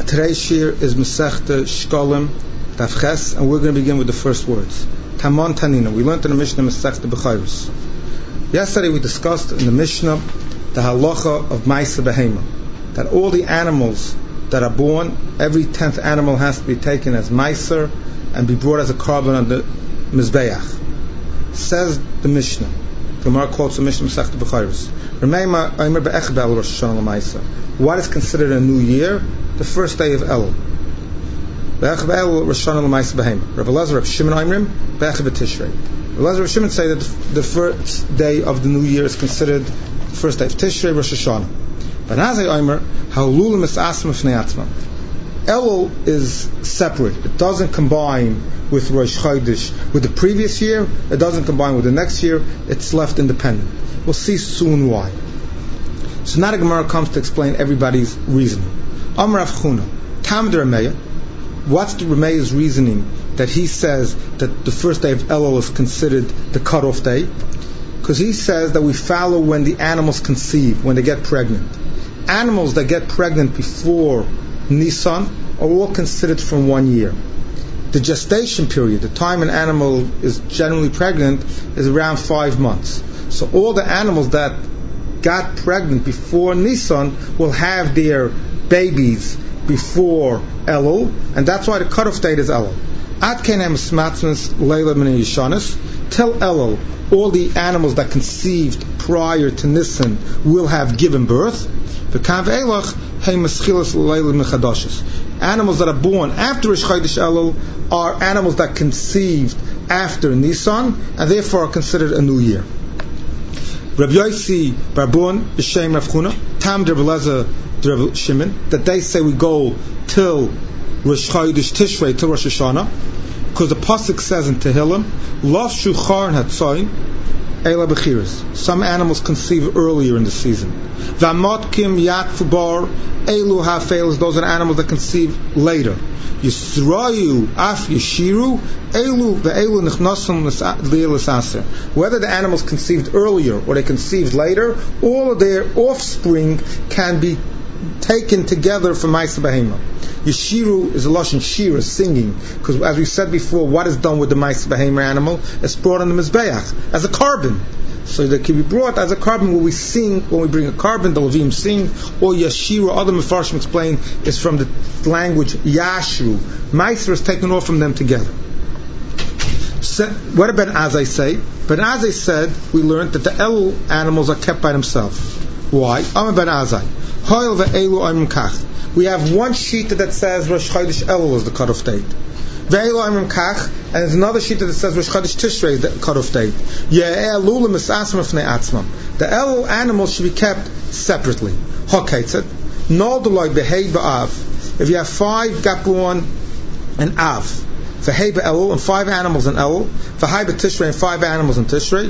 Today's shir is Masechta Shkolim Daf Ches, and we're going to begin with the first words. Tamon Tanina. We learned in the Mishnah Masechta B'chayros. Yesterday we discussed in the Mishnah the halacha of Ma'aser Behema, that all the animals that are born, every 10th animal has to be taken as Ma'aser and be brought as a carbon on the Mizbeach. Says the Mishnah. The Gemara quotes the Mishnah Masechta B'chayros. What is considered a new year? The first day of Elul. Rav Elazar, Rav Shimon Oimrim, Be'echav Tishrei. Rav Elazar, Rav Shimon say that the first day of the new year is considered the first day of Tishrei, Rosh Hashanah. But Nazai Oimer, Ha'ululim es asma fnei atzma. Elul is separate. It doesn't combine with Rosh Chodesh with the previous year. It doesn't combine with the next year. It's left independent. We'll see soon why. So now the Gemara comes to explain everybody's reasoning. Amar Rav Chuna, Tam de Rameya. What's the Rameya's reasoning that he says that the first day of Elul is considered the cutoff day? Because he says that we follow when the animals conceive, when they get pregnant. Animals that get pregnant before Nisan are all considered from 1 year. The gestation period, the time an animal is generally pregnant, is around 5 months. So all the animals that got pregnant before Nisan will have their babies before Elul, and that's why the cutoff date is Elul. Till Elul, all the animals that conceived prior to Nisan will have given birth. Animals that are born after Rosh Chodesh Elul are animals that conceived after Nisan, and therefore are considered a new year. Rabbi Yossi Barbun B'Shem Rav Chuna, Tam Rav Elazar Rav Shimon, that they say we go till Rosh Chodesh Tishrei, till Rosh Hashanah, because the pasuk says in Tehillim, Lafshu Charn Hatzoin Eila Bechiras. Some animals conceive earlier in the season. V'amotkim Yakfu Bar Elu Hafelis. Those are animals that conceive later. Yisrayu Af Yeshiru Elu ve'Elu Nichnasim Leilas Aser. Whether the animals conceived earlier or they conceived later, all of their offspring can be taken together for Ma'aser Behema. Yeshiru is a lashon shira, singing, because as we said before, what is done with the Ma'aser Behema animal? It's brought on the Mizbeach as a carbon. So that can be brought as a carbon when we sing, when we bring a carbon, the Levim sing, or Yeshiru, other Mefarshim explain, is from the language Yashru. Ma'aser is taken off from them together. So, what did Ben Azai say? Ben Azai said, we learned that the Elul animals are kept by themselves. Why? Amar Ben Azai. We have one sheet that says Rosh Chodesh Elul is the cutoff date. And there's another sheet that says Rosh Chodesh Tishrei is the cutoff date. The Elul animals should be kept separately. If you have 5 Gapluon and Av, Elul, and 5 animals in Elul, Tishrei and 5 animals in Tishrei,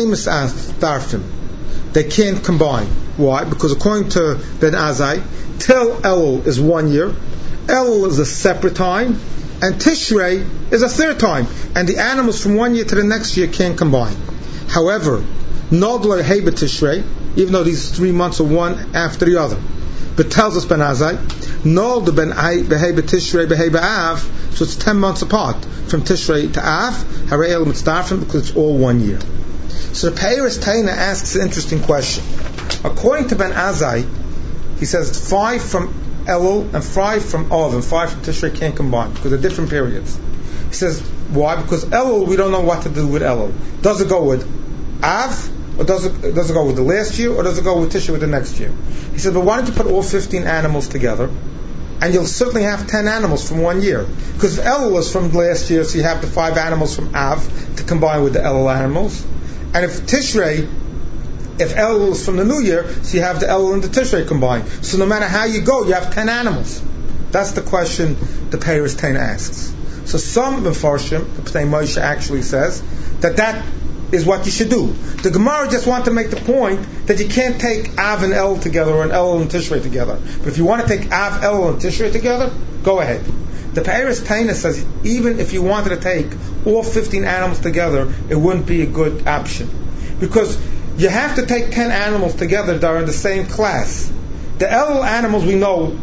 they can't combine. Why? Because according to Ben Azai, till Elul is 1 year, Elul is a separate time, and Tishrei is a third time, and the animals from 1 year to the next year can't combine. However, Nodlar Heba Tishrei, even though these 3 months are one after the other, but tells us Ben Azai, Nod Ben Heba Tishrei Beheba Av, so it's 10 months apart from Tishrei to Av, Harei El Mitzdarfim, because it's all 1 year. So the Peiros Taina asks an interesting question. According to Ben Azai, he says 5 from Elul and 5 from Av and 5 from Tishrei can't combine because they're different periods. He says, why? Because Elul, we don't know what to do with Elul. Does it go with Av, or does it go with the last year, or does it go with Tishrei with the next year? He said, but why don't you put all 15 animals together, and you'll certainly have 10 animals from 1 year. Because Elul is from last year, so you have the 5 animals from Av to combine with the Elul animals. And if Elul is from the new year, so you have the Elul and the Tishrei combined. So no matter how you go, you have 10 animals. That's the question the Peiros Taina asks. So some Mefarshim, the Pnei Moshe actually says, that is what you should do. The Gemara just wants to make the point that you can't take Av and Elul together, or an Elul and Tishrei together. But if you want to take Av, Elul, and Tishrei together, go ahead. The Peiros Taina says even if you wanted to take all 15 animals together, it wouldn't be a good option. Because you have to take 10 animals together that are in the same class. The Elul animals we know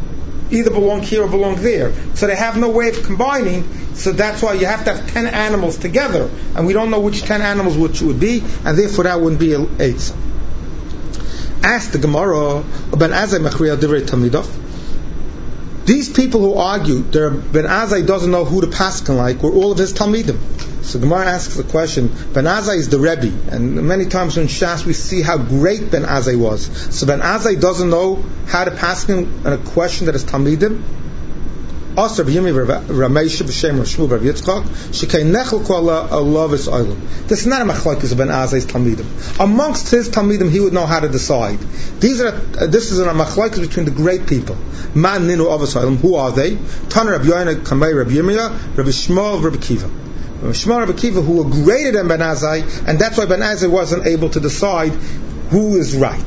either belong here or belong there. So they have no way of combining, so that's why you have to have 10 animals together, and we don't know which 10 animals which would be, and therefore that wouldn't be a Eitzah. Ask the Gemara, Ben Azai Mechriya Divrei Talmidov. These people who argue that Ben Azai doesn't know who to paskin like were all of his Talmidim. So Gemara asks the question, Ben Azai is the Rebbe, and many times in Shas we see how great Ben Azai was. So Ben Azai doesn't know how to paskin on a question that is Talmidim? This is not a machlokes of Ben Azai's Talmidim. Amongst his Talmidim, he would know how to decide. This is a machlokes between the great people. Man Ninu Avos. Who are they? Tana Rabbi Yoina, Kamei Rabbi Yirmiyah, Rabbi Shmuel, Rabbi Kiva. Rabbi Shmuel, Rabbi Kiva, who were greater than Ben Azai, and that's why Ben Azai wasn't able to decide who is right.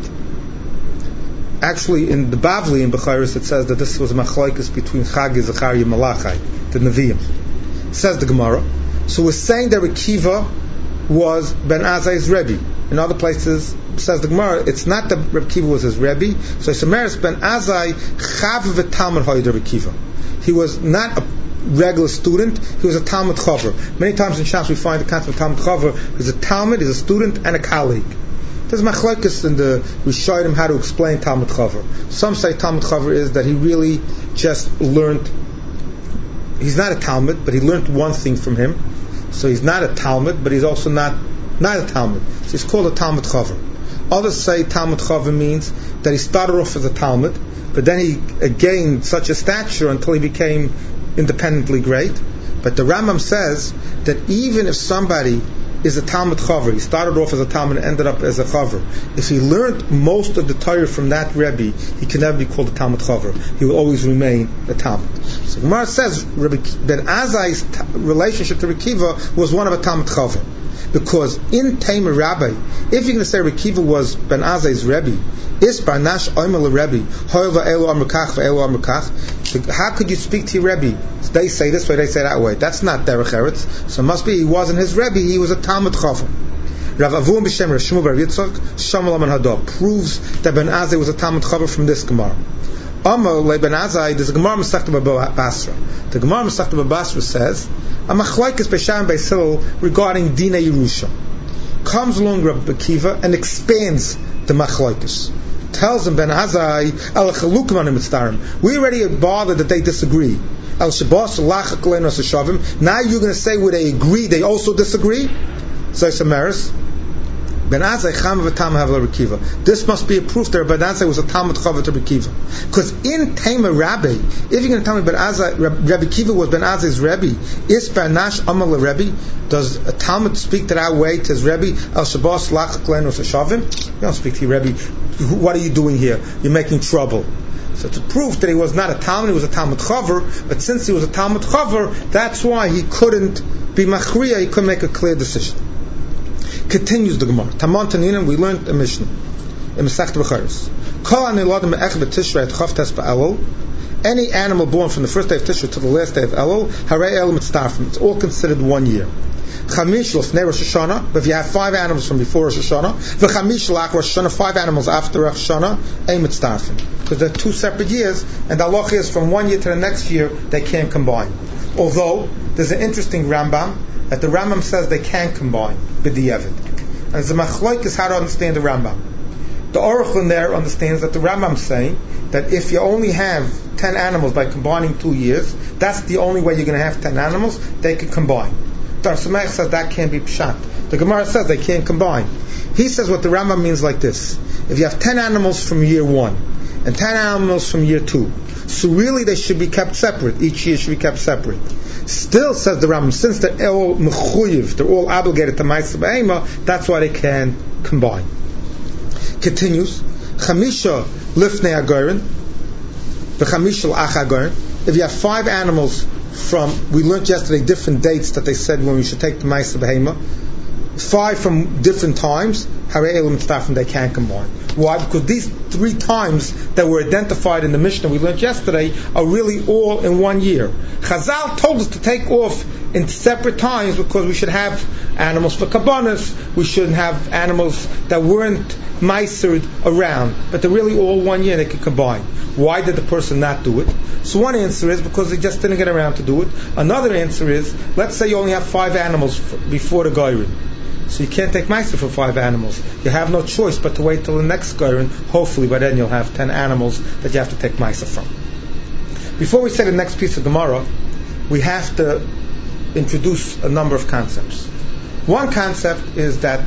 Actually, in the Bavli in Becharis, it says that this was a machlokes between Chagi, Zechariah, Malachai, the Nevi'im. Says the Gemara. So we're saying that Rabbi Kiva was Ben Azai's Rebbe. In other places, says the Gemara, it's not that Rabbi Kiva was his Rebbe. So Semeris Ben Azai Chav v'Talmud Hoyd Rabbi Kiva. He was not a regular student, he was a Talmud Chaver. Many times in Shas we find the concept of Talmud Chaver. He's a Talmud, he's a student, and a colleague. There's machlokes in the Rishonim how to explain Talmud Chaver. Some say Talmud Chaver is that he really just learned. He's not a Talmud, but he learned one thing from him. So he's not a Talmud, but he's also not a Talmud. So he's called a Talmud Chaver. Others say Talmud Chaver means that he started off as a Talmud, but then he gained such a stature until he became independently great. But the Rambam says that even if somebody is a Talmud Chaver, he started off as a Talmud and ended up as a Chaver, if he learned most of the Torah from that Rebbe, he can never be called a Talmud Chaver. He will always remain a Talmud. So Gemara says Ben Azai's relationship to Rabbi Kiva was one of a Talmud Chaver. Because in Tamer Rabbi, if you're going to say Rabbi Kiva was Ben Azai's Rebbe, Isbarnash Oimel Rebbe, However Elo Amrukach Ve'elo Amrukach, how could you speak to your Rebbe? They say this way, they say that way. That's not Derech Eretz. So it must be he wasn't his Rebbe, he was a Talmud Chaver. Rav Avum B'Shem Rav Shmuel Bar Yitzchak Shamal Aman Hadar proves that Ben Azai was a Talmud Chaver from this Gemara. Amar Le Ben Azai, there's a Gemara Masechta Basra. The Gemara Masechta Basra says a machlokes Beishan Beisil regarding Dina Yerusha. Comes along Rabbi Kiva and expands the machlokes. Tells him Ben Azai Al Chalukim Anim Mitzdarim. We already bothered that they disagree. Al Shabbos Lach Klein Rashavim. Now you're going to say where they agree, they also disagree. So Samaris. Ben Azai Cham v'Tam have Rabbi Kiva. This must be a proof that Ben Azai was a Talmud Chaver to Rabbi Kiva. Because in Tamer Rabbi, if you're going to tell me Ben Azai, Rabbi Kiva was Ben Azai's Rebbe, Is Barnash Amal Rebbe, does a Talmud speak that way to his Rebbe? Al Shabbos Lach Klein Rashavim. You don't speak to your Rebbe. What are you doing here? You're making trouble. So to prove that he was not a Talmud, he was a Talmud Chaver, but since he was a Talmud Chaver, that's why he couldn't be Machriya, he couldn't make a clear decision. Continues the Gemara. Taman Taninim, we learned a Mishnah in Masechta Becharis. Kol aniladim me'ech b'tishrei et chav tes ba'elul. Any animal born from the first day of Tishrei to the last day of Elul, harei el mitzdarfim. It's all considered 1 year. Chamish lefnei Rosh Hashanah. But if you have 5 animals from before Rosh Hashanah, v'chamish lach Rosh Hashanah, 5 animals after Rosh Hashanah, ein mitzdarfim. Because they're 2 separate years, and the halacha is from 1 year to the next year they can't combine. Although there's an interesting Rambam that the Rambam says they can combine b'di'evid. And it's a machlokes how to understand the Rambam. The Aruch in there understands that the Rambam is saying that if you only have 10 animals by combining 2 years, that's the only way you're going to have 10 animals, they can combine. Dar Samech says that can't be pshat. The Gemara says they can't combine. He says what the Rambam means like this. If you have 10 animals from year 1 and 10 animals from year 2, so really they should be kept separate. Each year should be kept separate. Still, says the Rambam, since they're all mechuyev, they're all obligated to Ma'aseh Behema, that's why they can combine. Continues, Chamisha lifnei agorin, v'chamisha l'ach agorin. If you have 5 animals from, we learned yesterday different dates that they said when we should take the Ma'aseh Behema, 5 from different times, harei el mitzdarfim, they can combine. Why? Because these 3 times that were identified in the Mishnah we learned yesterday are really all in 1 year. Chazal told us to take off in separate times because we should have animals for kabbanas, we shouldn't have animals that weren't meisered around, but they're really all 1 year, they can combine. Why did the person not do it? So one answer is because they just didn't get around to do it. Another answer is, let's say you only have 5 animals before the Gairin. So you can't take meiser for 5 animals. You have no choice but to wait till the next Gairin. Hopefully by then you'll have 10 animals that you have to take meiser from. Before we say the next piece of Gemara, we have to introduce a number of concepts. One concept is that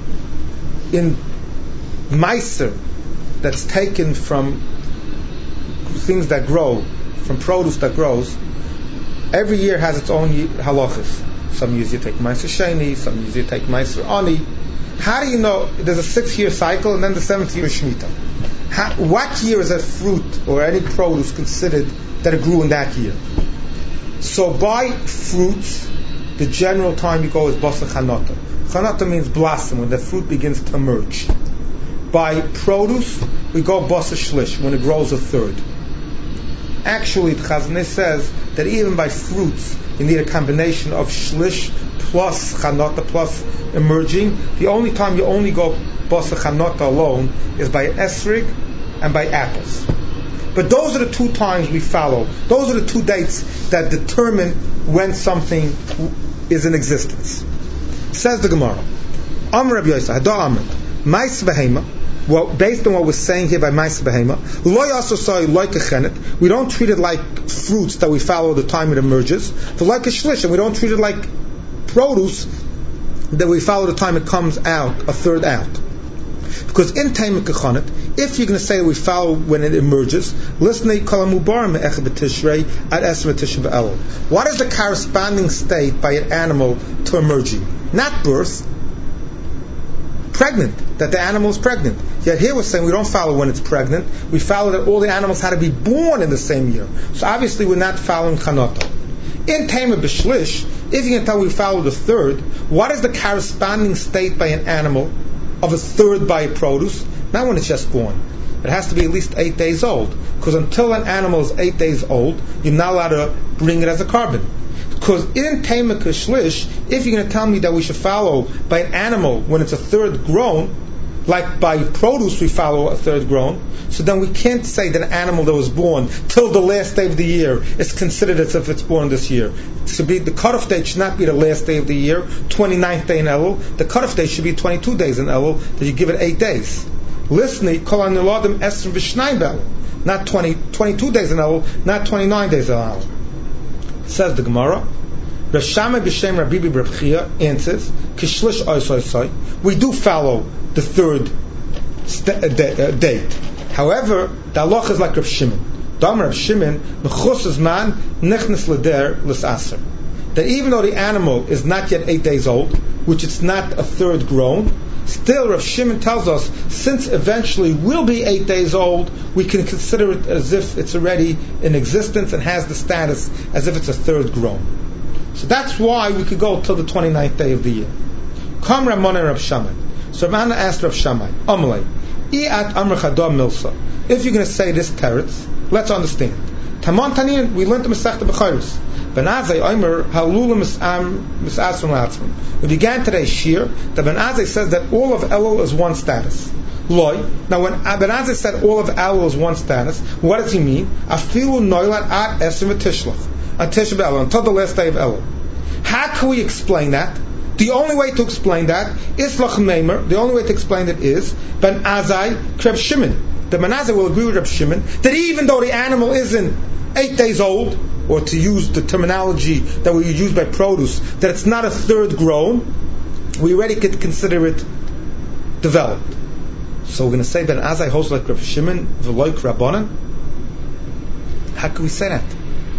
in meiser that's taken from things that grow, from produce that grows, every year has its own halachas. Some years you take meiser sheni, some years you take meiser ani. How do you know? There's a 6-year cycle, and then the 7th year is shmita. What year is a fruit or any produce considered that it grew in that year? So by fruits, the general time you go is basa chanata. Chanata means blossom, when the fruit begins to emerge. By produce, we go basa shlish, when it grows a third. Actually, the Chazaneh says that even by fruits, you need a combination of shlish plus chanata plus emerging. The only time you only go basa chanata alone is by esrig and by apples. But those are the 2 times we follow. Those are the 2 dates that determine when something is in existence. Says the Gemara, Amr Rabbi Yosef, Hada Amr, Mais Behema. Well, based on what we're saying here by Ma'aseh Behema, lo yasosai like a chenet. We don't treat it like fruits that we follow the time it emerges. For like a shlish, and we don't treat it like produce that we follow the time it comes out, a third out. Because in Taimek Chenet, if you're going to say we follow when it emerges, listen, what is the corresponding state by an animal to emerging? Not birth. Pregnant, that the animal is pregnant. Yet here we're saying we don't follow when it's pregnant. We follow that all the animals had to be born in the same year. So obviously we're not following Chanata. In Taima B'Shlish, if you can tell we follow the third, what is the corresponding state by an animal of a third by a produce? Not when it's just born. It has to be at least 8 days old. Because until an animal is 8 days old, you're not allowed to bring it as a carbon. Because in Taimek Shlish, if you're going to tell me that we should follow by an animal when it's a third grown, like by produce we follow a third grown, so then we can't say that an animal that was born till the last day of the year is considered as if it's born this year. The cutoff date should not be the last day of the year, 29th day in Elul. The cutoff date should be 22 days in Elul, that you give it 8 days. Listen, not 22 days in Elul, not 29 days in Elul. Says the Gemara, Rashama b'shem Rabbi B'Rabchia answers, Kishlish oisai. We do follow the third date. However, the halacha is like Rav Shimon. Dam Rav Shimon, mechusas man nechnes leder l'saser. That even though the animal is not yet 8 days old, which it's not a third grown, still Rav Shimon tells us, since eventually will be 8 days old, we can consider it as if it's already in existence and has the status as if it's a third grown. So that's why we could go till the 29th day of the year. Come Ramon and Rav Shammai. So Ramana asked Rav Shammai, Amalei, I'at Amr Chadam Milsa. If you're going to say this teretz, let's understand. Tamon Tanin, we learned the Masechta B'Chayros. Ben Azai Omer Halul Misasrim Latzman. We began today's shir that Ben Azai says that all of Elul is one status. Loi. Now when Ben Azai said all of Elul is one status, what does he mean? Afilu Noilat At Esim Tishlach. Tisha B'Elul, until the last day of Elul. How can we explain that? The only way to explain that is Lach Meimer. The only way to explain it is Ben Azai Reb Shimon. The Ben Azai will agree with Reb Shimon that even though the animal isn't 8 days old, or to use the terminology that we use by produce, that it's not a third grown, we already could consider it developed. So we're going to say that as I host like Rav Shimon, v'loik Rabbanan. How can we say that?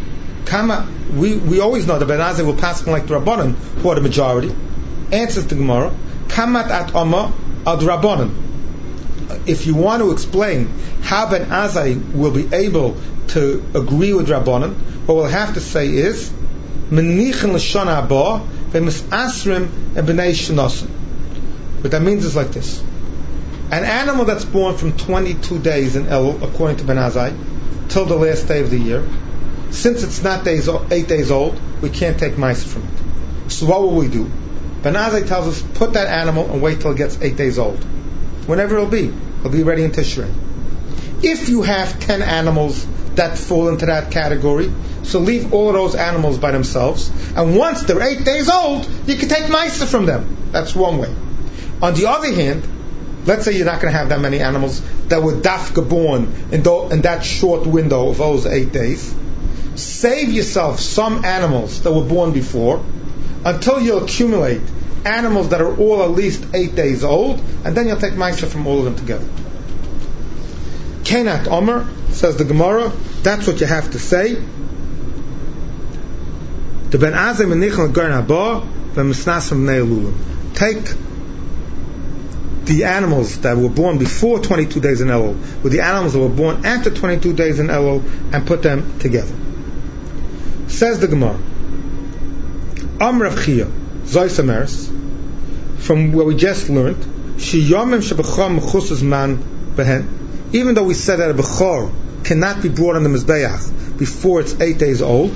We always know that Ben Azai will pass like the Rabbanan, who are the majority. Answers the Gemara, Kamat at Amma ad Rabbanan. If you want to explain how Ben Azai will be able to agree with Rabbanan, what we'll have to say is Menichin l'shana haba v'misasrim and b'nei shenosim. What that means is like this: An animal that's born from 22 days in Elul, according to Ben Azai, till the last day of the year, since it's not 8 days old, we can't take mice from it. So what will we do? Ben Azai tells us, put that animal and wait till it gets 8 days old. Whenever it'll be ready in Tishrei. If you have 10 animals that fall into that category, so leave all of those animals by themselves, and once they're 8 days old, you can take mice from them. That's one way. On the other hand, let's say you're not going to have that many animals that were dafka born in that short window of those 8 days. Save yourself some animals that were born before until you accumulate animals that are all at least 8 days old, and then you'll take ma'aser from all of them together. Kenat Omer, says the Gemara, that's what you have to say. The Ben Azai menichel garn haba v'misnas from ne'elulim. Take the animals that were born before 22 days in Elul with the animals that were born after 22 days in Elul and put them together. Says the Gemara, Am Rav Chia, Zois Ameres, from where we just learned, Shiyomim shebechor mechusas man behen. Even though we said that a bechor cannot be brought on the mizbeach before it's 8 days old,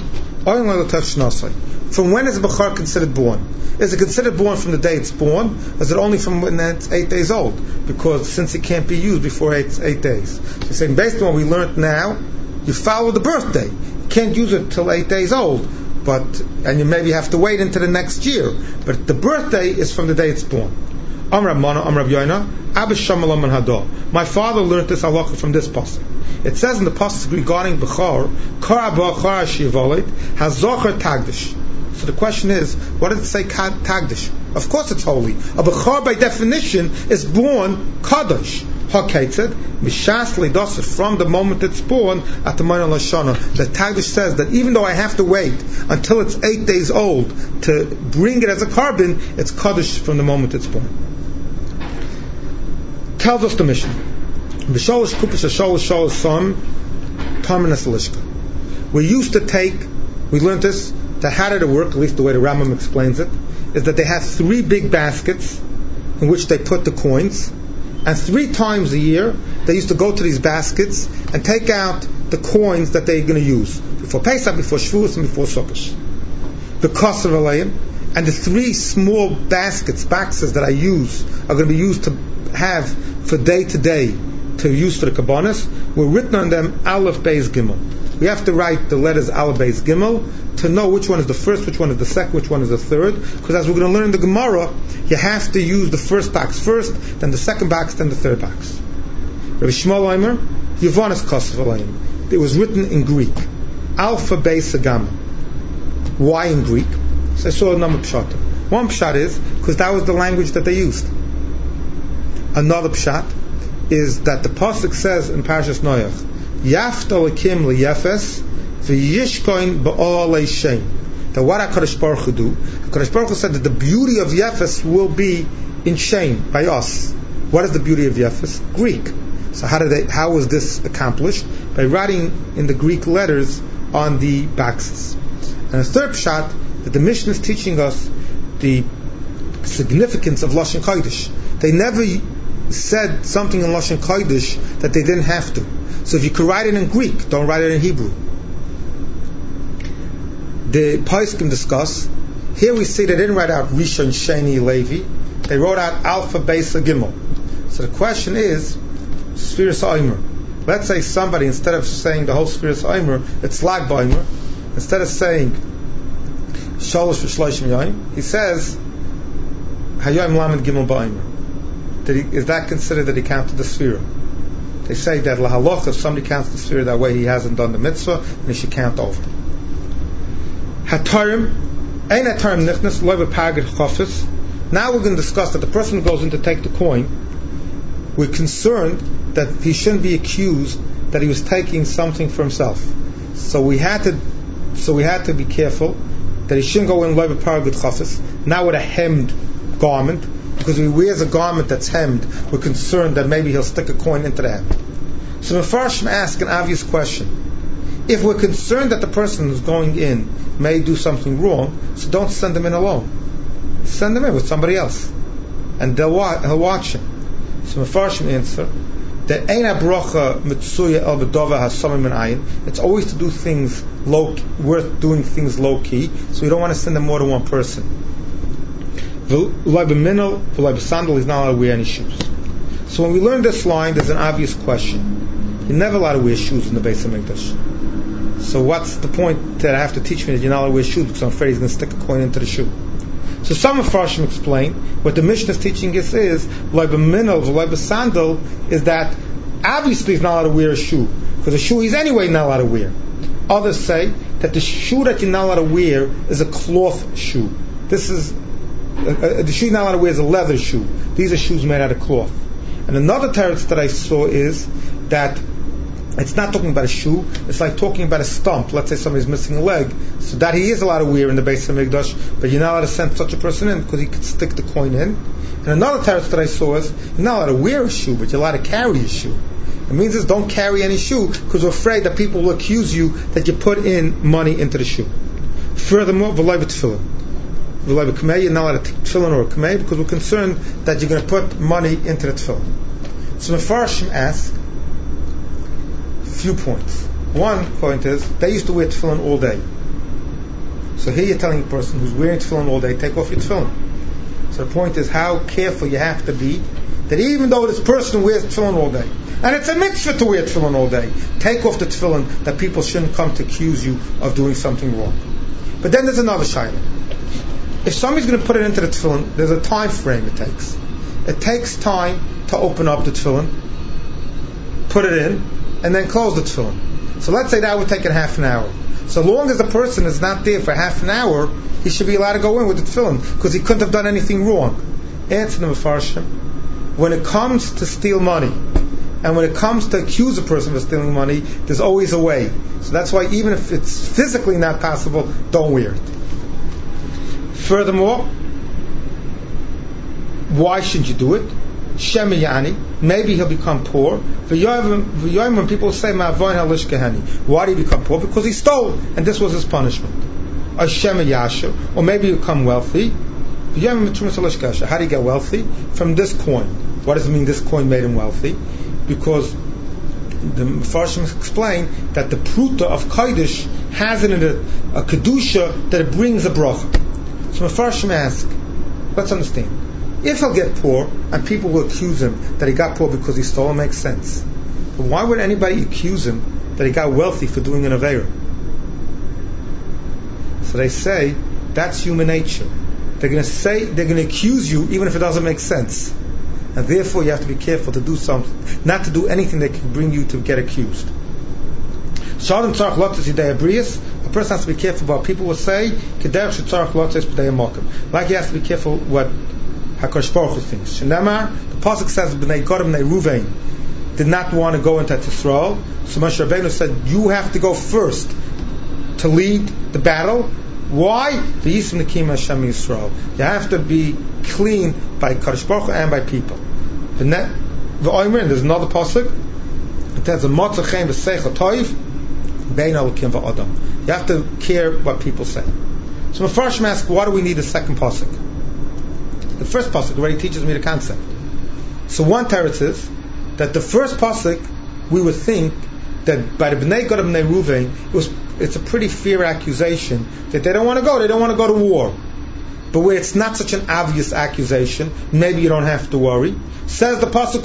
from when is a bechor considered born? Is it considered born from the day it's born, or is it only from when it's 8 days old? Because since it can't be used before 8 days. So you're saying, based on what we learned now, you follow the birthday. You can't use it till 8 days old, and you maybe have to wait into the next year. But the birthday is from the day it's born. Amrav Mana, Amrav Yoina, Abba Shamalam and Hadar. My father learned this halacha from this pasuk. It says in the pasuk regarding Bechor, Kar Abba Char Shivolit, Hazocher Tagdish. So the question is, what does it say Tagdish? Of course it's holy. A Bechor by definition is born Kadosh. HaKetzed, Mishas Leidosa, from the moment it's born at the Moed Lashana. The Tagdish says that even though I have to wait until it's 8 days old to bring it as a carbon, it's Kadosh from the moment it's born. Tells us the mission. B'sholosh kupas hasholosh sholosh son tarminas lishka. We used to take, we learned this, that how did it work, at least the way the Rambam explains it, is that they had 3 big baskets in which they put the coins, and 3 times a year they used to go to these baskets and take out the coins that they're going to use before Pesach, before Shavuos, and before Sukkot. The Kosev Aleim, and the 3 small boxes that I use are going to be used to have for day to day to use for the Kabbanis, were written on them Aleph Beis Gimel. We have to write the letters Aleph Beis Gimel to know which one is the first, which one is the second, which one is the third. Because as we're going to learn in the Gemara, you have to use the first box first, then the second box, then the third box. Rabbi Shmuel Omer, Yavonis Kosev Aleim. It was written in Greek. Alpha Beis Gamma. Why in Greek? So I saw a number of pshat. One pshat is because that was the language that they used. Another pshat is that the pasuk says in Parashas Noach, Yafta lekim liyefes v'yishkoin ba'olei shein. That what HaKadosh Baruch Hu do? HaKadosh Baruch Hu said that the beauty of Yefes will be in shame by us. What is the beauty of Yefes? Greek. So how was this accomplished? By writing in the Greek letters on the boxes. And the third pshat, that the Mishnah is teaching us the significance of Lashon Kodesh. They never said something in Lashon Kodesh that they didn't have to. So if you could write it in Greek, don't write it in Hebrew. The Poskim discuss. Here we see they didn't write out Rishon, Sheni, Levi. They wrote out Alpha, Beis, Gimel. So the question is, Sfiras Omer. Let's say somebody, instead of saying the whole Sfiras Omer, it's Lag B'Omer. Instead of saying Shalosh V'Shloshim Yom, he says Hayom Lamed Gimel B'Omer. Is that considered that he counted the Sfira? They say that lahaloch, if somebody counts the Sfira that way, he hasn't done the mitzvah, and he should count over. Hatarim, ein hatarim nichnas lo b'pagid chofis. Now we're going to discuss that the person who goes in to take the coin, we're concerned that he shouldn't be accused that he was taking something for himself. So we had to be careful that he shouldn't go in lo b'pagid chofis, not with a hemmed garment. Because if he wears a garment that's hemmed, we're concerned that maybe he'll stick a coin into the hem. So Mefarshim ask an obvious question. If we're concerned that the person who's going in may do something wrong, so don't send him in alone. Send him in with somebody else. And he'll watch him. So Mefarshim answer that Eina Brocha Mitsuya El B'Dova Hasamim Min Ayin. It's always to do things worth doing things low key. So you don't want to send them more than one person. V'lai b'minol, v'lai b'sandal, he's not allowed to wear any shoes. So when we learn this line, there's an obvious question. You're never allowed to wear shoes in the Beis HaMikdash. So what's the point that I have to teach me that you're not allowed to wear shoes because I'm afraid he's going to stick a coin into the shoe? So some of Farshim explain what the Mishnah is teaching us is v'lai b'minol, v'lai b'sandal, is that obviously he's not allowed to wear a shoe because a shoe he's anyway not allowed to wear. Others say that the shoe that you're not allowed to wear is a cloth shoe. This is the shoe you're not allowed to wear is a leather shoe. These are shoes made out of cloth. And another teretz that I saw is that it's not talking about a shoe, it's like talking about a stump. Let's say somebody's missing a leg, so that he is allowed to wear in the Beis HaMikdash, but you're not allowed to send such a person in because he could stick the coin in. And another teretz that I saw is you're not allowed to wear a shoe, but you're allowed to carry a shoe. It means is don't carry any shoe because we're afraid that people will accuse you that you put in money into the shoe. Furthermore, v'lai b'tefillin. V'lai b'kamei, you're not allowed to take tefillin or a kamei because we're concerned that you're going to put money into the tefillin. So Mefarshim ask few points. One point is they used to wear tefillin all day. So here you're telling a person who's wearing tefillin all day, take off your tefillin. So the point is how careful you have to be that even though this person wears tefillin all day, and it's a mitzvah to wear tefillin all day, take off the tefillin that people shouldn't come to accuse you of doing something wrong. But then there's another shayla. If somebody's going to put it into the tefillin, there's a time frame it takes. It takes time to open up the tefillin, put it in, and then close the tefillin. So let's say that would take it half an hour. So long as the person is not there for half an hour, he should be allowed to go in with the tefillin because he couldn't have done anything wrong. Answer the Mefarshim. When it comes to steal money, and when it comes to accuse a person of stealing money, there's always a way. So that's why even if it's physically not possible, don't wear it. Furthermore, why should you do it? Shemi Yani, maybe he'll become poor. When people say, why did he become poor? Because he stole, and this was his punishment. Or Shemi Yashu, or maybe he'll become wealthy. How do you get wealthy? From this coin. What does it mean this coin made him wealthy? Because the Mefarshim explain that the pruta of Kodesh has in it a kedusha that it brings a bracha. So Mefarshim ask, let's understand. If he'll get poor and people will accuse him that he got poor because he stole, it makes sense. But why would anybody accuse him that he got wealthy for doing an aveira? So they say that's human nature. They're going to accuse you even if it doesn't make sense. And therefore you have to be careful to do something, not to do anything that can bring you to get accused. A person has to be careful about people will say, like he has to be careful what HaKadosh Baruch Hu thinks. The Pasuk says, B'nai Gad B'nai Ruvain did not want to go into Yisrael. So Moshe Rabbeinu said, you have to go first to lead the battle. Why? You have to be clean by Kadosh Baruch Hu and by people. There's another pasuk. It says, you have to care what people say. So Mefarshim ask, why do we need a second pasuk? The first pasuk already teaches me the concept. So one teretz is that the first pasuk we would think that by the Bnei Gad Bnei Ruvain it's a pretty fair accusation that they don't want to go to war. But where it's not such an obvious accusation, maybe you don't have to worry. Says the pasuk,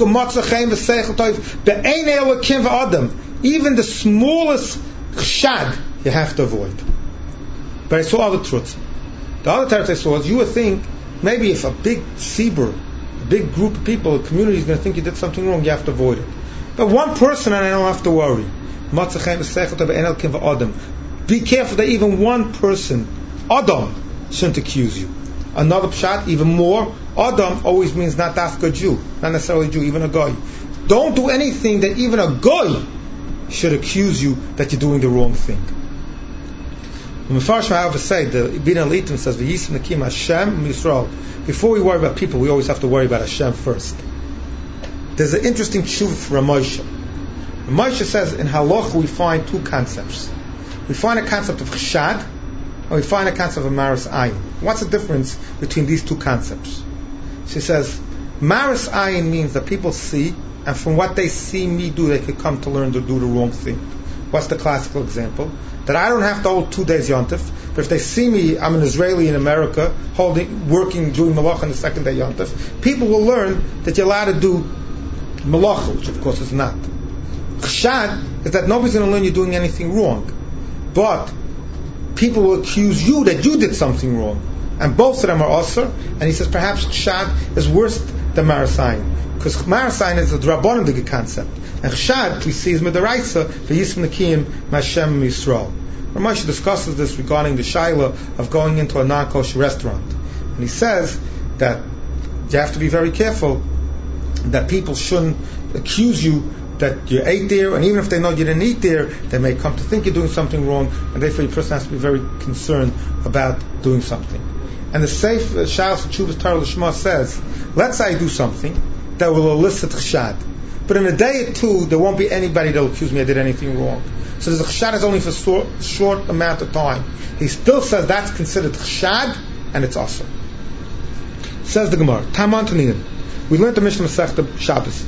even the smallest chshad you have to avoid. But I saw other truths. The other teretz I saw is you would think maybe if a big tzibur, a big group of people, a community is going to think you did something wrong, you have to avoid it. But one person and I don't have to worry. Be careful that even one person, Adam, shouldn't accuse you. Another pshat, even more, Adam always means not dafka Jew, not necessarily Jew, even a guy. Don't do anything that even a guy should accuse you that you're doing the wrong thing. The Mefarshim, however, say, the Bin Alitim says, V'yisem Nakim Hashem Yisrael. Before we worry about people, we always have to worry about Hashem first. There's an interesting tshuva for Ramosha. Ramosha says, in Halach we find two concepts. We find a concept of chshad, and we find a concept of maras ayin. What's the difference between these two concepts? She says, Maris ayin means that people see, and from what they see me do, they could come to learn to do the wrong thing. What's the classical example? That I don't have to hold 2 days Yontif, but if they see me, I'm an Israeli in America, working, doing Malach on the second day Yontif, people will learn that you're allowed to do Malach, which of course is not. Chshad is that nobody's going to learn you're doing anything wrong, but people will accuse you that you did something wrong, and both of them are Asr. And he says perhaps Chshad is worse than Marasayin, because Marasayin is a Drabonim concept, and Chshad we see is Midaraisa v'Yism Nekiyim Mashem Yisrael. Ramesh discusses this regarding the shaila of going into a non-kosher restaurant, and he says that you have to be very careful that people shouldn't accuse you that you ate there, and even if they know you didn't eat there, they may come to think you're doing something wrong, and therefore your person has to be very concerned about doing something. And the Seif Shalos Tshuvas Torah Lishma says, let's say I do something that will elicit chshad, but in a day or two there won't be anybody that will accuse me I did anything wrong. So the chshad is only for a short amount of time. He still says that's considered chshad, and it's awesome. Says the Gemara, Taman Taninim. We learned the Mishnah Masechta Shabbos.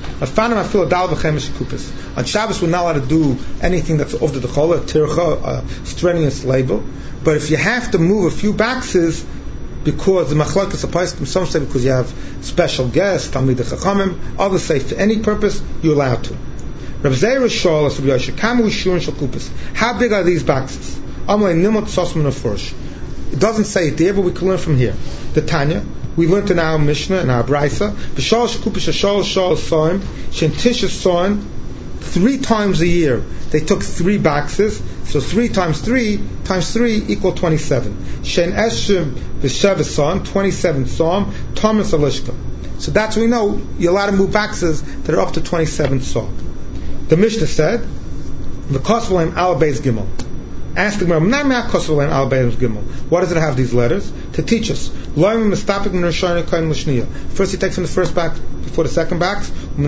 On Shabbos, we're not allowed to do anything that's of the Dechol, a tircha, a strenuous label. But if you have to move a few boxes, because the Machlok is supposed to, some say because you have special guests, Talmidei Chachamim, others say for any purpose, you're allowed to. Reb Zeir Shol as Rabbi Yoshe, Kamu Shurun Shel Kupas. How big are these boxes? Amalei Nimot Sosman Afurish. It doesn't say it there, but we can learn from here. The Tanya. We learned in our Mishnah, in our Braisa, B'shol Shekupish Shol Shol Soim, Shentish Soim, 3 times a year. They took 3 boxes, so 3 times 3 times 3 equal 27. Shen Eshim B'shev Soim, 27 Soim, Thomas Alishka. So that's what we know, you're allowed to move boxes that are up to 27 Soim. The Mishnah said, V'kosvalim Al Beis Gimel. Ask the Gemara, what does it have these letters? To teach us. First he takes from the first box before the second box. You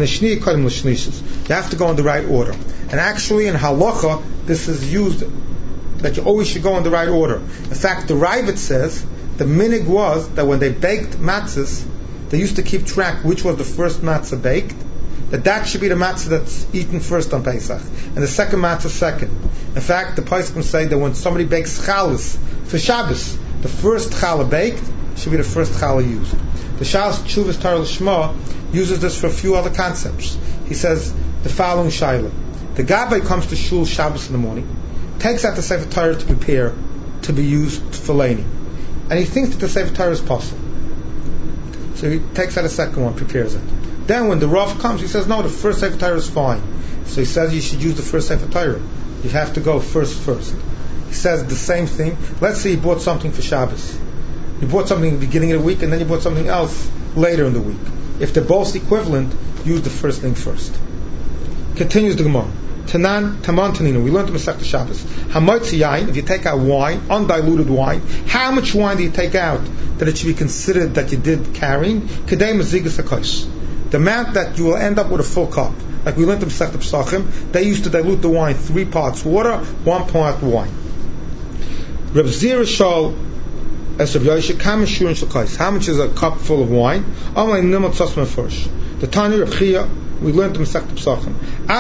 have to go in the right order. And actually in halacha, this is used that you always should go in the right order. In fact, the Ravid says the minig was that when they baked matzahs, they used to keep track which was the first matzah baked, that should be the matzah that's eaten first on Pesach, and the second matzah second. In fact, the Poskim say that when somebody bakes challah for Shabbos, the first challah baked should be the first challah used. The Shalos Tshuvas Torah Lishma uses this for a few other concepts. He says the following shaila: the Gabbai comes to Shul Shabbos in the morning, takes out the Sefer Torah to prepare to be used for laning, and he thinks that the Sefer Torah is possible. So he takes out a second one, prepares it. Then when the Rav comes, he says, no, the first Sefer Torah is fine. So he says you should use the first Sefer Torah. You have to go first. He says the same thing. Let's say you bought something for Shabbos. You bought something in the beginning of the week, and then you bought something else later in the week. If they're both equivalent, use the first thing first. Continues the Gemara. Taman Tanina. We learned the Masechta Shabbos. Hamotzi yain. If you take out wine, undiluted wine, how much wine do you take out that it should be considered that you did carrying? Kedei mazigas hakos. The amount that you will end up with a full cup. Like we learned in Masechta Pesachim, they used to dilute the wine 3 parts water, 1 part wine. Reb Zira Shol as Reb Yoshe, how much is a cup full of wine? The Tanya Reb Chia, we learned in Masechta Pesachim.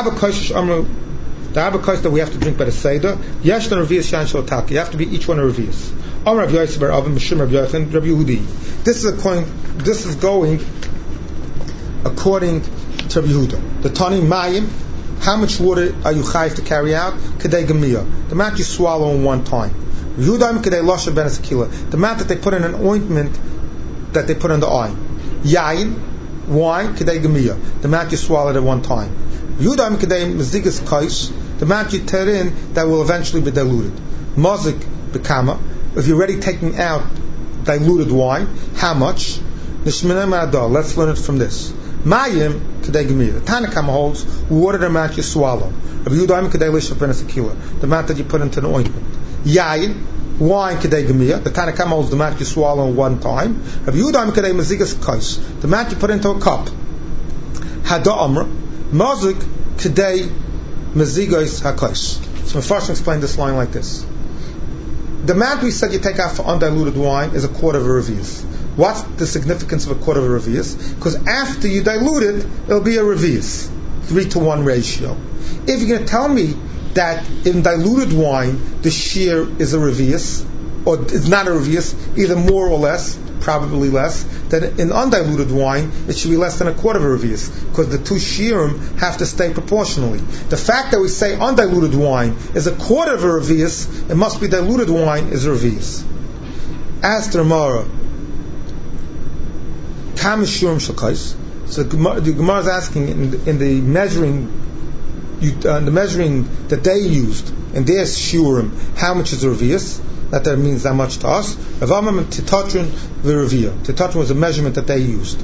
The Abba that we have to drink by the Seder, Yesh na Revius Yan Shal Taka. You have to be each one a Revius. Reb Yosef Bar Avim, Mishum Reb Yochanan, Reb Yehudi. This is going according to Reb Yehuda. The Tani Mayim, how much water are you chayiv to carry out? Kedei Gemiyah, the amount you swallow in one time. Yehudaim Kedei Losha Ben Esakila, the amount that they put in an ointment that they put in the eye. Yain, wine, Kedei Gemiyah, the amount you swallowed at one time. Yehudaim Kedei Mezigas Kais, the amount you tear in that will eventually be diluted. Mozik Bekama, if you're already taking out diluted wine, how much? Let's learn it from this. Mayim Kedei Gemiyah. The Tanakama holds water the amount you swallow. Rabbi Yehuda Kedei Lisha Ben Esakila, the amount that you put into an ointment. Yain, wine Kedei Gemiyah. The Tanakama holds the amount you swallow in one time. Rabbi Yehuda Kedei Mezigas Kais, the amount you put into a cup. Hada Amr, Mazik Kedei Mezigas Hakais. So Mepharshim explained this line like this: the amount we said you take out for undiluted wine is a quarter of a revius. What's the significance of a quarter of a revius? Because after you dilute it, it'll be a revius, 3-to-1 ratio. If you're going to tell me that in diluted wine the shear is a revius, or it's not a revius, either more or less, probably less, then in undiluted wine it should be less than a quarter of a revius, because the two shiurim have to stay proportionally. The fact that we say undiluted wine is a quarter of a revius, it must be diluted wine is a revius. As to Gemara, kam shiurim shakais. So the Gemara is asking in the measuring that they used in their shiurim, how much is a revius? That means that much to us. Titatron was a measurement that they used.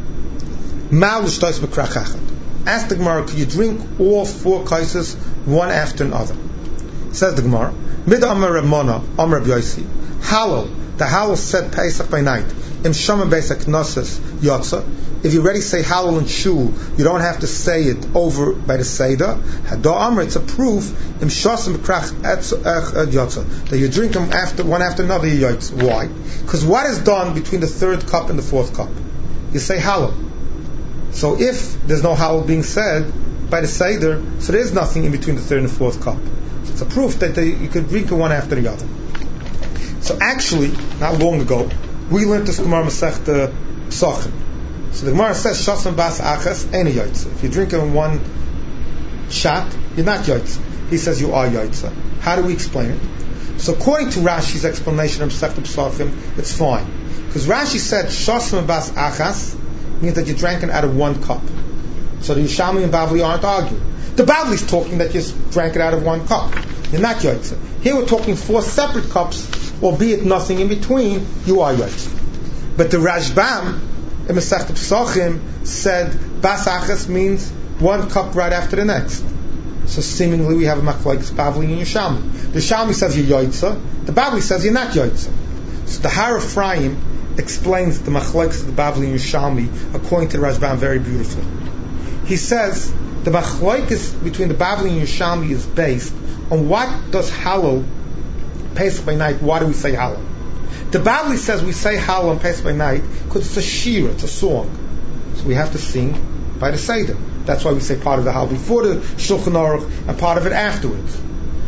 Ask the Gemara, could you drink all 4 kaises one after another? Says the Gemara, Mid Amar Ramona, Amar B'Yosi, Halal, the Halal said Pesach by night, Im Shama Pesach Knossos Yotza. If you already say Halal and Shul, you don't have to say it over by the Seder. Hado Amr, it's a proof Im Shosam Krach Yotza, that you drink them one after another. Why? Because what is done between the 3rd cup and the 4th cup? You say Halal. So if there's no Halal being said by the Seder, so there's nothing in between the 3rd and the 4th cup. So it's a proof that you could drink it one after the other. So actually, not long ago, we learned this Gemara Masechta Psachim. So the Gemara says, Shosam Bas Achas Ein Yotza. If you drink it in one shot, you're not Yotza. He says you are Yotza. How do we explain it? So according to Rashi's explanation of Masechta Psachim, it's fine. Because Rashi said, Shosam Bas Achas means that you drank it out of 1 cup. So the Yishami and Bavli aren't arguing. The Bavli's talking that you drank it out of 1 cup. You're not Yotza. Here we're talking 4 separate cups, albeit nothing in between, you are Yotza. But the Rashbam in Masechta Pesachim said Bas Achas means 1 cup right after the next. So seemingly we have a machlokes Bavli and Yishami. The Yishami says you're Yotza, the Bavli says you're not Yotza. So the Har Ephraim explains the machlokes of the Bavli and Yishami according to the Rashbam very beautifully. He says the machlokes between the Bavli and Yishami is based on what does Halal Pesach by night, why do we say Halal? The Bavli says we say Halal on Pesach by night because it's a shir, it's a song. So we have to sing by the Seder. That's why we say part of the Halal before the Shulchan Aruch and part of it afterwards.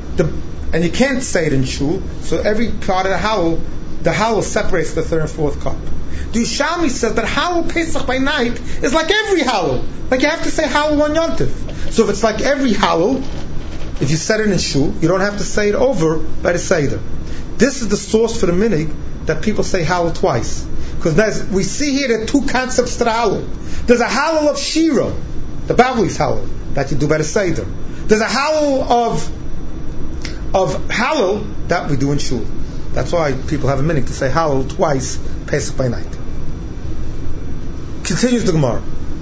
And you can't say it in Shul, so every part of the Halal separates the 3rd and 4th cup. The Yishami says that Halal Pesach by night is like every Halal. Like you have to say Halal on Yontif. So if it's like every Halal, if you said it in Shul, you don't have to say it over by the Seder. This is the source for the minig that people say Halal twice. Because we see here there are 2 concepts to the Halal. There's a Halal of Shira, the Bavli's Halal, that you do by the Seder. There's a Halal of Halal that we do in Shul. That's why people have a minig to say Halal twice, Pesach by night. Continues the Gemara.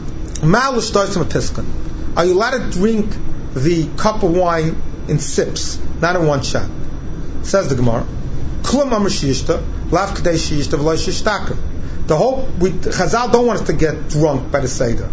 Are you allowed to drink the cup of wine in sips, not in 1 shot? Says the Gemara, the whole Chazal don't want us to get drunk by the Seder.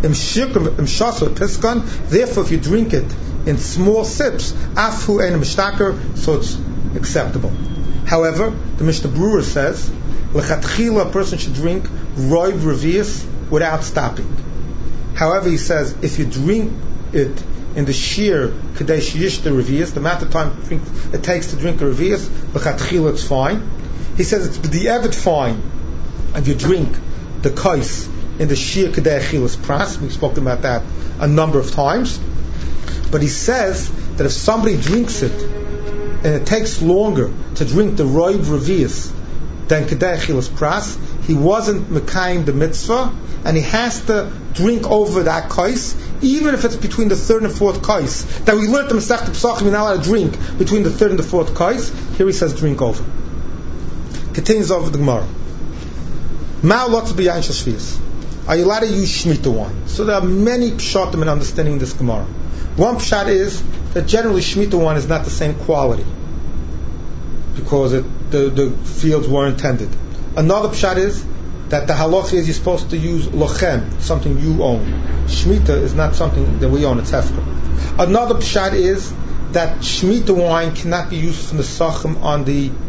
Therefore, if you drink it in small sips, so it's acceptable. However, the Mishnah Berurah says, a person should drink roiv revius without stopping. However, he says, if you drink it in the sheer kadesh yish the revius, the amount of time it takes to drink a revius, l'chatchila it's fine. He says it's b'di'evet fine if you drink the kais in the sheer kadesh chilas pras. We've spoken about that a number of times. But he says that if somebody drinks it and it takes longer to drink the roiv revius than kadesh chilas pras, he wasn't mekayim the mitzvah, and he has to drink over that kais, even if it's between the 3rd and 4th kais. That we learned the Masechta Pesachim, you're not allowed to drink between the 3rd and the 4th kais. Here he says drink over. Continues over the Gemara. Are you allowed to use Shemitah wine? So there are many pshatim in understanding this Gemara. One pshat is that generally Shemitah wine is not the same quality because the fields were intended. Another pshat is that the halacha is you're supposed to use lochem, something you own. Shemitah is not something that we own, it's hefker. Another pshat is that Shemitah wine cannot be used from the sachem on the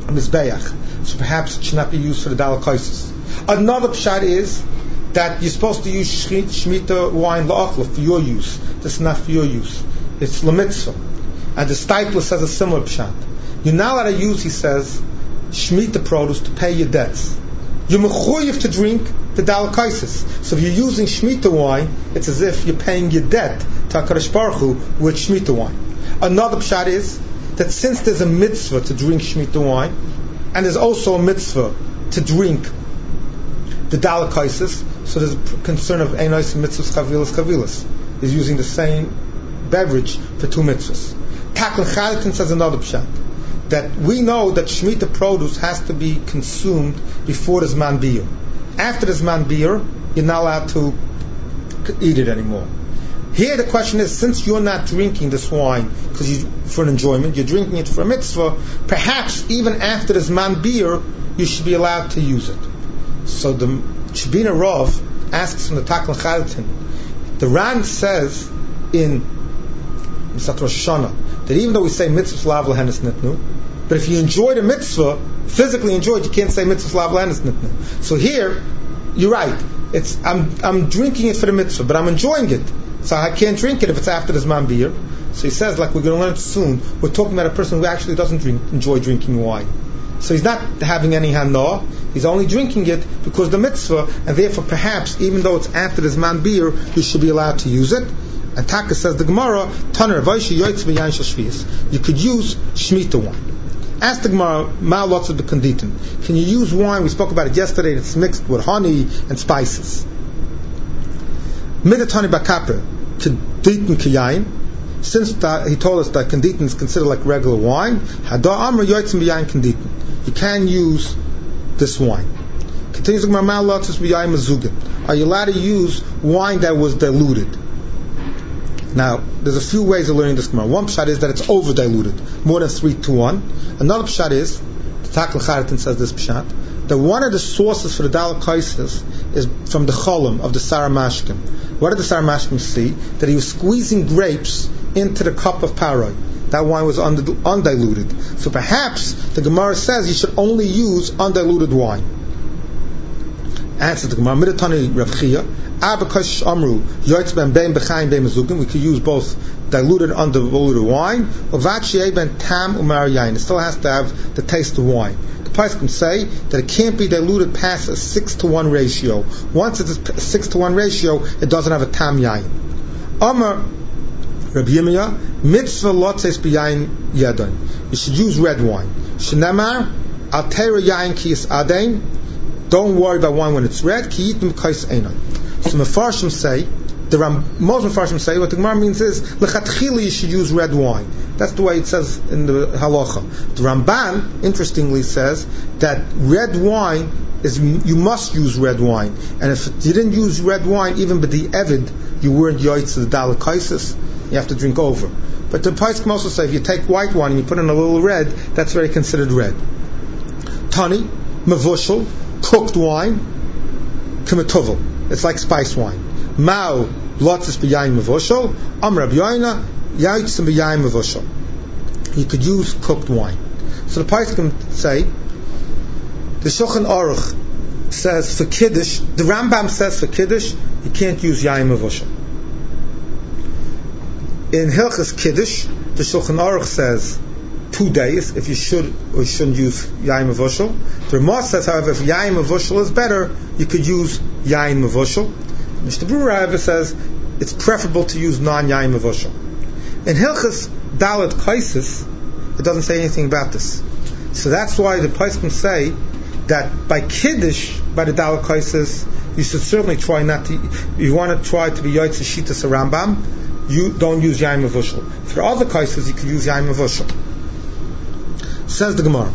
Mizbeach. So perhaps it should not be used for the Dalakaisis. Another pshat is that you're supposed to use Shemitah wine la'achla for your use. This is not for your use. It's l'mitzvah. And the Stipler says a similar pshat. You're not allowed to use, he says, Shemitah produce to pay your debts. You're mechuyev to drink the Dalakaisis. So if you're using Shemitah wine, it's as if you're paying your debt to HaKadosh Baruch Hu with Shemitah wine. Another pshat is that since there's a mitzvah to drink Shemitah wine, and there's also a mitzvah to drink the Dalakaisis, so there's a concern of Einos and mitzvahs kavilas. He's using the same beverage for two mitzvahs. Takl Chalitin says another pshat, that we know that Shemitah produce has to be consumed before the Zman Biyur. After the Zman Biyur, you're not allowed to eat it anymore. Here the question is, since you're not drinking this wine for an enjoyment, you're drinking it for a mitzvah, perhaps even after the Zman Biyur, you should be allowed to use it. So the Shabina Rav asks from the Takl Chalitin, the Ran says in Misat Rosh Hashanah that even though we say mitzvah lav lehenes nitnu, but if you enjoy the mitzvah, physically enjoyed, you can't say mitzvah lav lehenes nitnu. So here, you're right. It's I'm drinking it for the mitzvah, but I'm enjoying it. So I can't drink it if it's after the Zman Biyur. So he says, like we're going to learn soon, we're talking about a person who actually doesn't enjoy drinking wine. So he's not having any hana, he's only drinking it because the mitzvah, and therefore perhaps, even though it's after the Zman Biyur, you should be allowed to use it. And Taka says the Gemara, Taner Vaisha Yoitz B'Yain Shel Shvius. You could use Shemitah wine. Ask the Gemara, Ma lots of the konditin. Can you use wine? We spoke about it yesterday. It's mixed with honey and spices. Midatani Bakapre, konditin Kiyain. Since he told us that konditin is considered like regular wine, Hadar Amr Yoitz B'Yain konditin. You can use this wine. Continues the Gemara, Ma lots of B'Yain Mazugin. Are you allowed to use wine that was diluted? Now, there's a few ways of learning this Gemara. One pshat is that it's over diluted, more than 3-1. Another pshat is, the Takl Charitin says this pshat, that one of the sources for the Dalakaisis is from the cholim of the Saramashkim. What did the Saramashkim see? That he was squeezing grapes into the cup of paroi. That wine was undiluted. So perhaps the Gemara says you should only use undiluted wine. Answer the Gemara, Midatani Rav Chia, Abakash Amru, Yoitz ben Bein B'chaim Bein Mezukim. We could use both diluted and undiluted wine. Ovachie ben Tam Umar Yain. It still has to have the taste of wine. The price can say that it can't be diluted past a 6-1 ratio. Once it's a 6-1 ratio, it doesn't have a Tam Yain. Amar Rabbi Yirmiyah, Mitzvah Lotzeis B'Yain Yadon. You should use red wine. Shenamar Altera Yain Kiyas Adain. Don't worry about wine when it's red. Ki yitim kais einon. So Mefarshim say, most Mefarshim say, what the Gemara means is, lechatchila you should use red wine. That's the way it says in the halacha. The Ramban, interestingly, says that red wine is, you must use red wine. And if you didn't use red wine, even by the Evid, you weren't yoitz to the Dalakaisis, you have to drink over. But the Pais can also say, if you take white wine and you put in a little red, that's very considered red. Tani, mavushal, cooked wine, k'metovel. It's like spice wine. Mao lotzis b'yayin mevoshel. Amr Rabbi Yoina yayitzim b'yayin mevoshel. You could use cooked wine. So the Pais can say, the Shulchan Aruch says for Kiddush, the Rambam says for Kiddush, you can't use yayin mevoshel. In Hilchas Kiddush, the Shulchan Aruch says 2 days, if you should or shouldn't use yayin mevoshel. The Ramah says, however, if yayin mevoshel is better, you could use yayin mevoshel. Mr. Brewer, however, says it's preferable to use non-yayin mevoshel. In Hilchas Dalet Kaisis, it doesn't say anything about this. So that's why the Poskim say that by Kiddush, by the Dalet Kaisis, you should certainly try not to. You want to try to be Yotze Shitas Rambam. You don't use yayin mevoshel. For other Kaisis, you could use yayin mevoshel. Says the Gemara,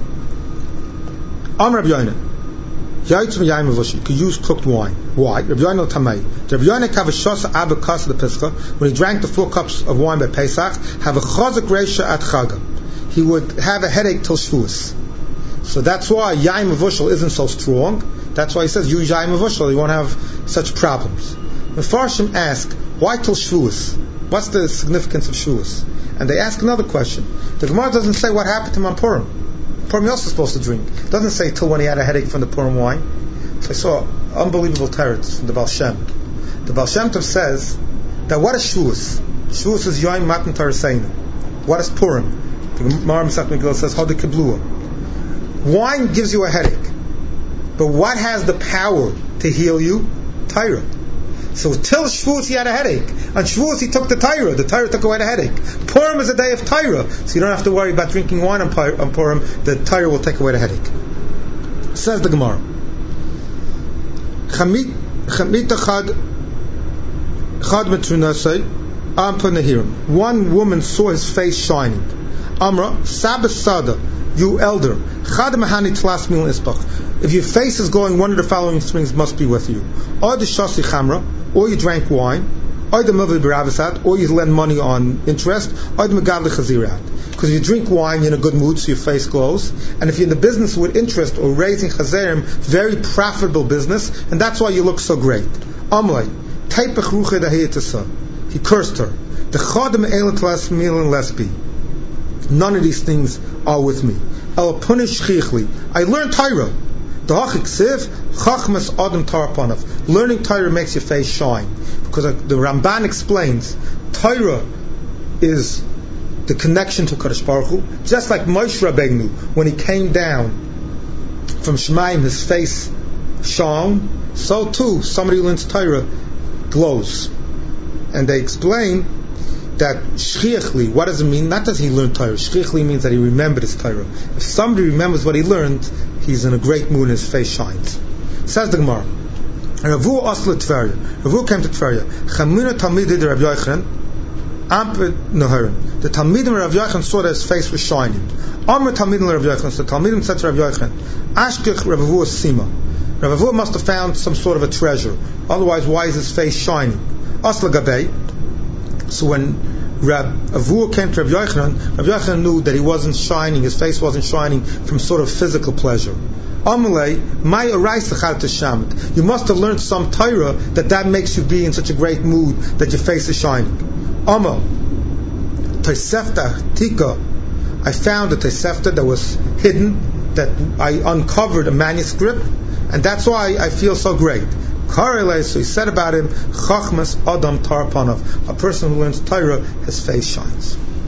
Amr Rabbi Yoina, Yayitzim Yayin Mevoshel. You could use cooked wine. Why? Rabbi Yoina Tamei. Rabbi Yoina Kavashos Abakas the Pesach. When he drank the 4 cups of wine by Pesach, have a chazak reisha at Chaga. He would have a headache till Shavuos. So that's why Yayin Mevoshel isn't so strong. That's why he says use Yayin Mevoshel. You won't have such problems. The Farshim ask, why till Shavuos? What's the significance of Shavuos? And they ask another question. The Gemara doesn't say what happened to Mampurim. Purim you're also supposed to drink. It doesn't say till when he had a headache from the Purim wine. So I saw unbelievable teretz from the Baal Shem. The Baal Shem Tov says that what is Shavuos? Shavuos is Yom Matan Taraseinu. What is Purim? The Gemara Masech Megillah says Hada Kiblua. Wine gives you a headache, but what has the power to heal you? Torah. So till Shavuos he had a headache. On Shavuos he took the Torah. The Torah took away the headache. Purim is a day of Torah, so you don't have to worry about drinking wine on Purim. The Torah will take away the headache. Says the Gemara. One woman saw his face shining. Amra, Sabas Sada, you elder. If your face is going, one of the following things must be with you. Or the Shasi Chamra, or you drank wine, or the Mavi B'Ravasat, or you lend money on interest, or the Megadli Chazirat. Because if you drink wine, you're in a good mood, so your face glows. And if you're in the business with interest or raising Chazerim, very profitable business, and that's why you look so great. Amlai, Taipach Ruche Dahiyatasa. He cursed her. The Chadim Eilat Las Milan Lesbi. None of these things are with me. El Punish Chichli. I learned Torah. Learning Torah makes your face shine. Because the Ramban explains, Torah is the connection to Kadosh Baruch Hu. Just like Moshe Rabbeinu, when he came down from Shemayim, his face shone. So too, somebody who learns Torah glows. And they explain that Shchiachli, what does it mean? Not that he learned Torah. Shchiachli means that he remembered his Torah. If somebody remembers what he learned, he's in a great mood and his face shines. Says the Gemara, Ravu Osla Tveria. Ravu came to Tveria. Chamina Talmidei Rav Yochanan, Amped Neharim. The Talmidim of Rav Yochanan saw that his face was shining. Amr Talmidim Rav Yochanan. So the Talmidim said to Rav Yochanan, Ashkech Rav Avu Sima. Rav Avu must have found some sort of a treasure. Otherwise, why is his face shining? Osla Gabei. So when Rav Avu came to Rav Yochanan knew that he wasn't shining, his face wasn't shining from sort of physical pleasure. Amalei, my shamt. You must have learned some Torah that makes you be in such a great mood that your face is shining. Amal, Tosefta Tika. I found a Tosefta that was hidden, that I uncovered a manuscript, and that's why I feel so great. So he said about him, Chachmas Adam Tarpanav. A person who learns Torah, his face shines.